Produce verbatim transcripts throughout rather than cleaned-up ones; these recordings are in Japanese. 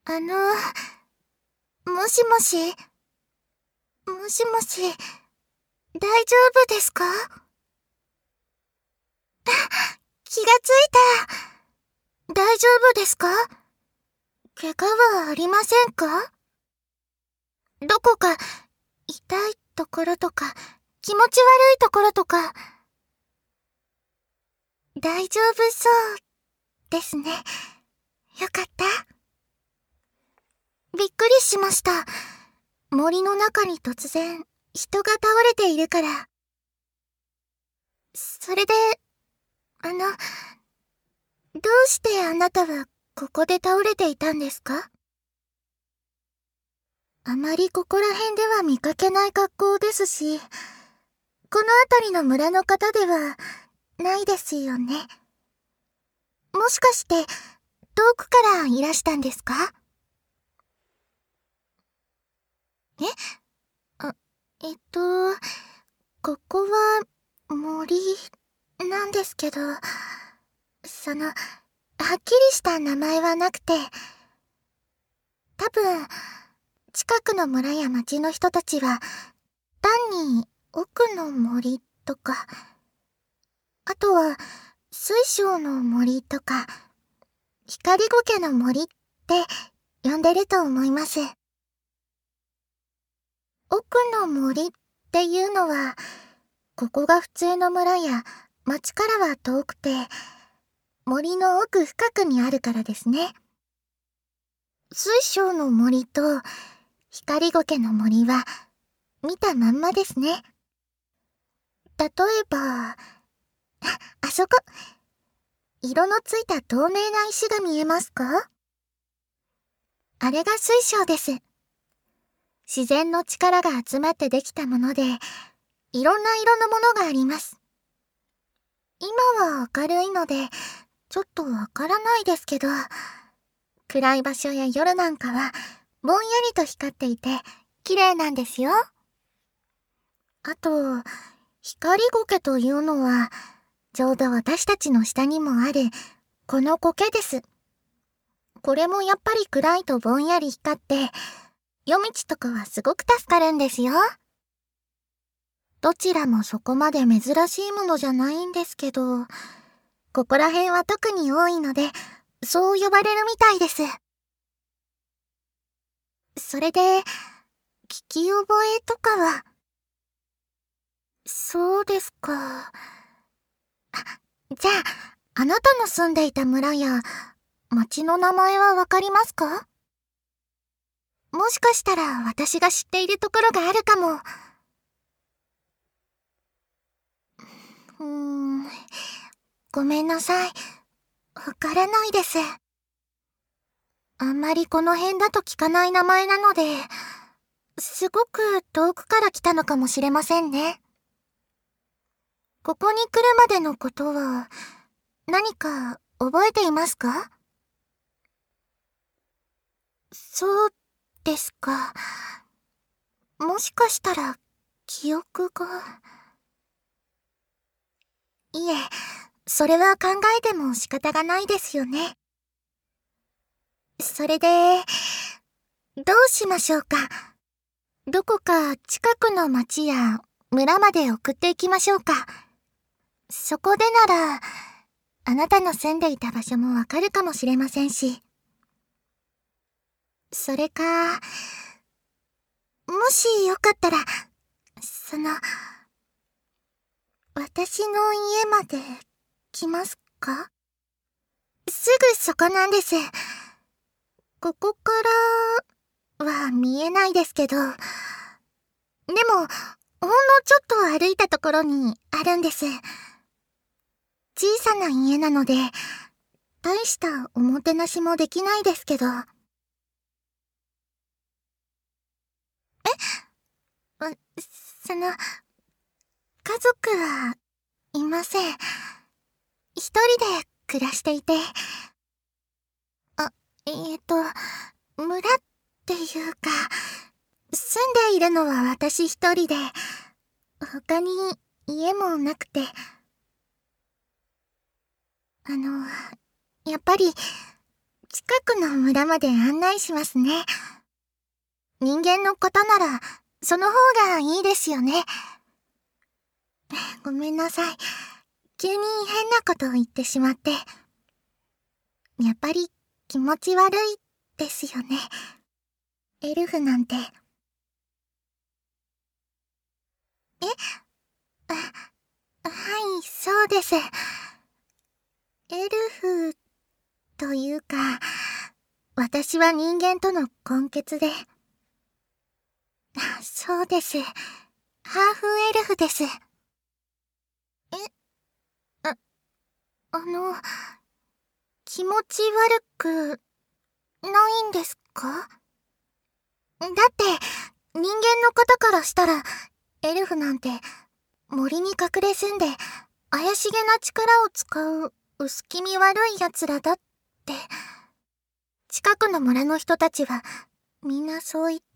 あの、もしもし、もしもし、大丈夫ですか？気がついた。大丈夫ですか？怪我はありませんか？どこか痛いところとか、気持ち悪いところとか。大丈夫そうですね。よかった。びっくりしました。森の中に突然人が倒れているから。それで、あの、どうしてあなたはここで倒れていたんですか？あまりここら辺では見かけない格好ですし、この辺りの村の方ではないですよね。もしかして遠くからいらしたんですか？えあ、えっと、ここは森なんですけど、その、はっきりした名前はなくて、多分、近くの村や町の人たちは、単に奥の森とか、あとは水晶の森とか、光苔の森って呼んでると思います。奥の森っていうのは、ここが普通の村や町からは遠くて、森の奥深くにあるからですね。水晶の森と光苔の森は見たまんまですね。例えば、あ、あそこ、色のついた透明な石が見えますか？あれが水晶です。自然の力が集まってできたもので、いろんな色のものがあります。今は明るいので、ちょっとわからないですけど、暗い場所や夜なんかは、ぼんやりと光っていて、綺麗なんですよ。あと、光苔というのは、ちょうど私たちの下にもある、この苔です。これもやっぱり暗いとぼんやり光って、夜道とかはすごく助かるんですよ。どちらもそこまで珍しいものじゃないんですけど、ここら辺は特に多いので、そう呼ばれるみたいです。それで、聞き覚えとかは？そうですか。じゃあ、あなたの住んでいた村や町の名前はわかりますか？もしかしたら私が知っているところがあるかも。うーん、ごめんなさい。わからないです。あんまりこの辺だと聞かない名前なので、すごく遠くから来たのかもしれませんね。ここに来るまでのことは何か覚えていますか？そうですか。もしかしたら記憶が。いえ、それは考えても仕方がないですよね。それで、どうしましょうか。どこか近くの町や村まで送っていきましょうか。そこでなら、あなたの住んでいた場所もわかるかもしれませんし。それか、もしよかったら、その、私の家まで来ますか？すぐそこなんです。ここからは見えないですけど、でも、ほんのちょっと歩いたところにあるんです。小さな家なので、大したおもてなしもできないですけど。え、うその、家族はいません。一人で暮らしていて。あ、えーと、村っていうか、住んでいるのは私一人で、他に家もなくて。あの、やっぱり、 近くの村まで案内しますね。人間のことなら、その方がいいですよね。ごめんなさい。急に変なことを言ってしまって。やっぱり気持ち悪いですよね。エルフなんて。え？あ、はい、そうです。エルフというか、私は人間との混血で。そうです。ハーフエルフです。え、あ、あの、気持ち悪くないんですか？だって、人間の方からしたら、エルフなんて森に隠れ住んで怪しげな力を使う薄気味悪い奴らだって、近くの村の人たちはみんなそう言って。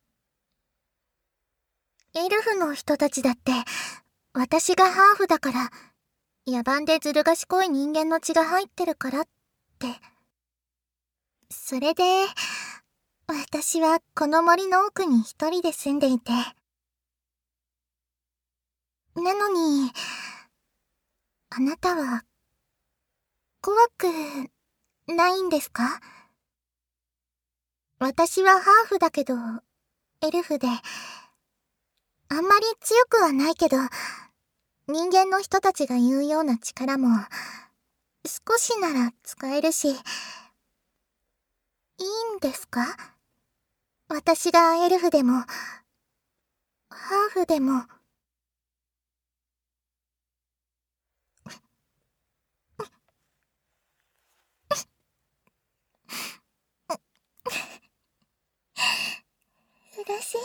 エルフの人たちだって、私がハーフだから、野蛮でずる賢い人間の血が入ってるからって。それで、私はこの森の奥に一人で住んでいて。なのに、あなたは、怖くないんですか？私はハーフだけど、エルフで、あんまり強くはないけど、人間の人たちが言うような力も、少しなら使えるし、いいんですか？私がエルフでも、ハーフでも。嬉しい。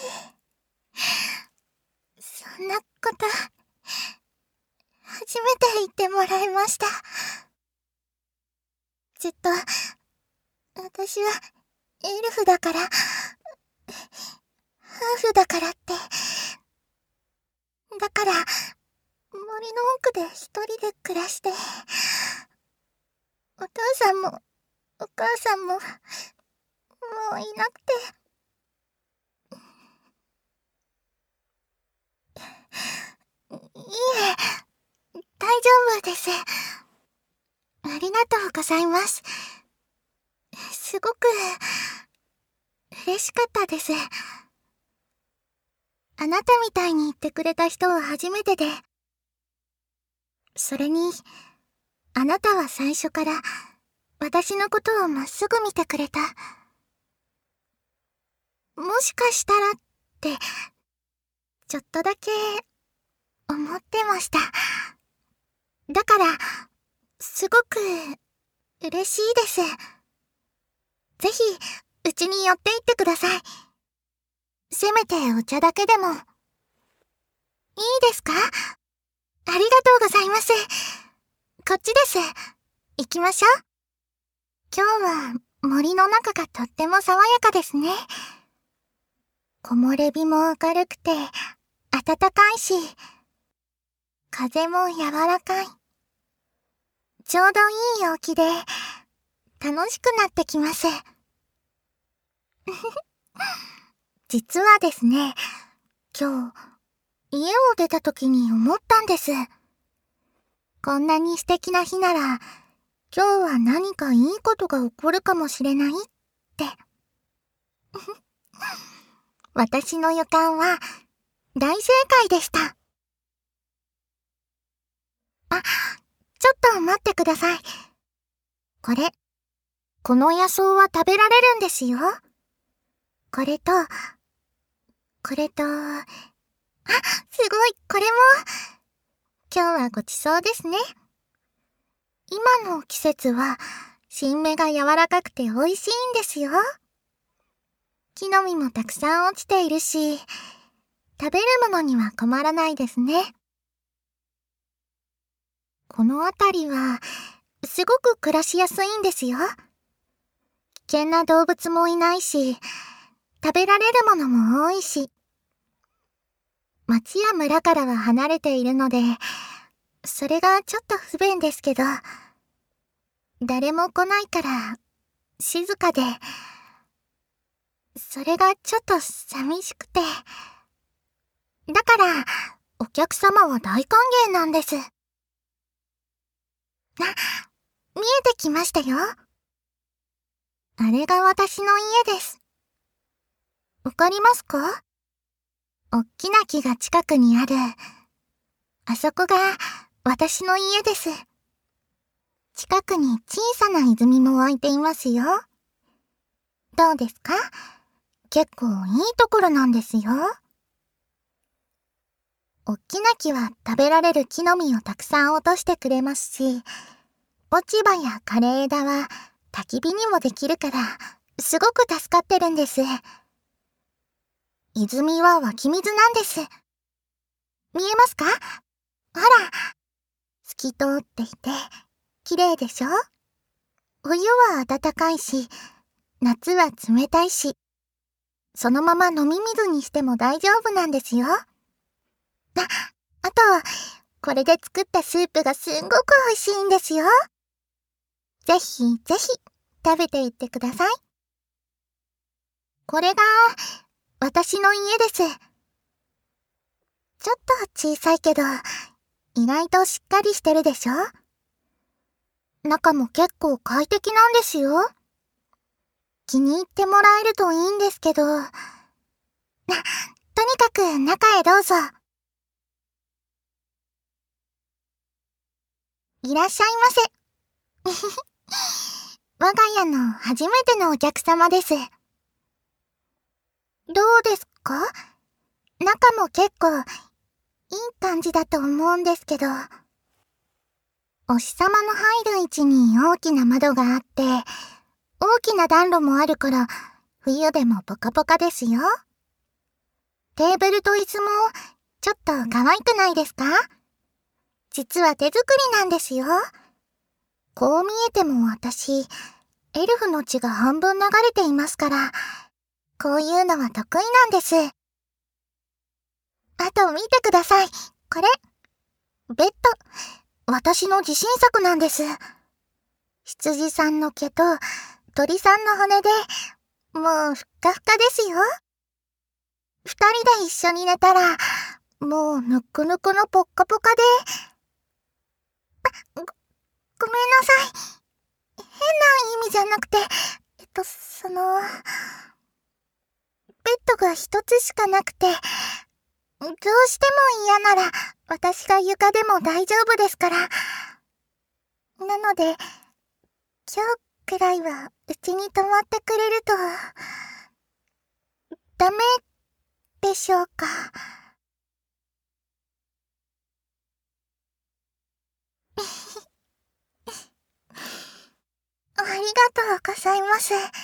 そんなこと、初めて言ってもらいました。ずっと、私は、エルフだから、ハーフだからって。だから、森の奥で一人で暮らして、お父さんも、お母さんも、もういなくて。いえ、大丈夫です。ありがとうございます。すごく、嬉しかったです。あなたみたいに言ってくれた人は初めてで。それに、あなたは最初から、私のことをまっすぐ見てくれた。もしかしたらって、ちょっとだけ、思ってました。だから、すごく、嬉しいです。ぜひ、うちに寄っていってください。せめてお茶だけでも。いいですか？ありがとうございます。こっちです。行きましょう。今日は森の中がとっても爽やかですね。木漏れ日も明るくて暖かいし、風も柔らかい。ちょうどいい陽気で楽しくなってきます。実はですね、今日家を出た時に思ったんです。こんなに素敵な日なら、今日は何かいいことが起こるかもしれないって。私の予感は大正解でした。あ、ちょっと待ってください。これ、この野草は食べられるんですよ。これと、これと、あ、すごい、これも。今日はごちそうですね。今の季節は、新芽が柔らかくて美味しいんですよ。木の実もたくさん落ちているし、食べるものには困らないですね。この辺りは、すごく暮らしやすいんですよ。危険な動物もいないし、食べられるものも多いし。町や村からは離れているので、それがちょっと不便ですけど、誰も来ないから静かで、それがちょっと寂しくて。だから、お客様は大歓迎なんです。あ、見えてきましたよ。あれが私の家です。わかりますか？おっきな木が近くにある。あそこが私の家です。近くに小さな泉も湧いていますよ。どうですか？結構いいところなんですよ。おっきな木は食べられる木の実をたくさん落としてくれますし、落ち葉や枯れ枝は焚き火にもできるから、すごく助かってるんです。泉は湧き水なんです。見えますか？ほら、透き通っていて、綺麗でしょ？冬は暖かいし、夏は冷たいし、そのまま飲み水にしても大丈夫なんですよ。あ、あと、これで作ったスープがすんごく美味しいんですよ。ぜひぜひ食べていってください。これが私の家です。ちょっと小さいけど、意外としっかりしてるでしょ？中も結構快適なんですよ。気に入ってもらえるといいんですけど。な、とにかく中へどうぞ。いらっしゃいませ。我が家の初めてのお客様です。どうですか？中も結構いい感じだと思うんですけど。お日様の入る位置に大きな窓があって、大きな暖炉もあるから、冬でもポカポカですよ。テーブルと椅子も、ちょっと可愛くないですか？実は手作りなんですよ。こう見えても私、エルフの血が半分流れていますから、こういうのは得意なんです。あと見てください。これ。ベッド。私の自信作なんです。羊さんの毛と鳥さんの骨で、もうふっかふかですよ。二人で一緒に寝たら、もうぬくぬくのぽっかぽかで。あ、ご、ごめんなさい。変な意味じゃなくて、えっと、その、ベッドが一つしかなくて、どうしても嫌なら、私が床でも大丈夫ですから。なので、今日くらいはうちに泊まってくれると、ダメでしょうか。ありがとうございます。あ、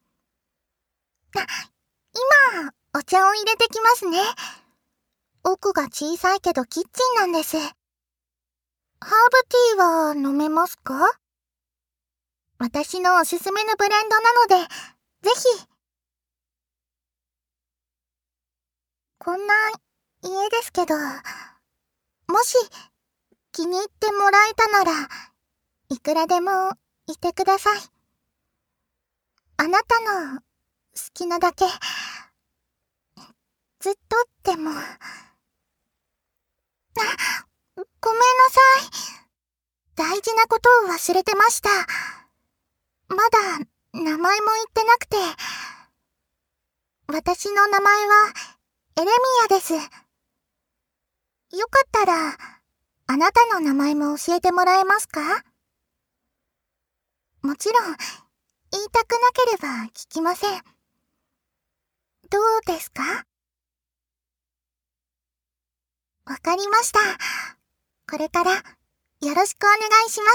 今、お茶を入れてきますね。奥が小さいけどキッチンなんです。ハーブティーは飲めますか？私のおすすめのブレンドなので、ぜひ。こんな家ですけど、もし気に入ってもらえたなら、いくらでもいてください。あなたの好きなだけ、ずっとでも。あ、ごめんなさい。大事なことを忘れてました。まだ名前も言ってなくて。私の名前はエレミアです。よかったら、あなたの名前も教えてもらえますか？もちろん、言いたくなければ聞きません。どうですか？わかりました。これからよろしくお願いします。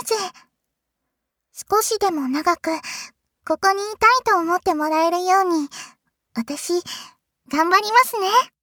少しでも長くここにいたいと思ってもらえるように、私頑張りますね。